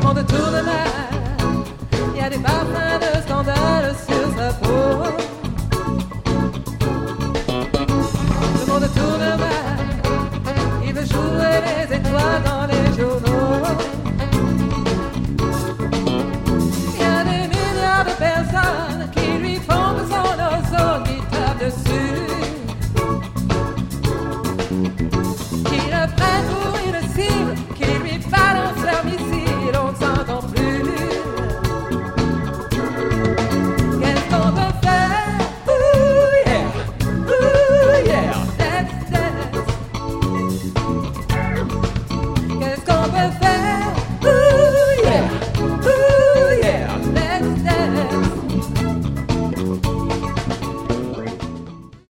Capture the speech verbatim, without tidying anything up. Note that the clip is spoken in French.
monde tourne mal, il y a des parfums de scandale sur sa peau. Le monde tourne mal, il veut jouer les étoiles dans les journaux. Il y a des milliards de personnes qui lui font de son ozone, qui tapent dessus.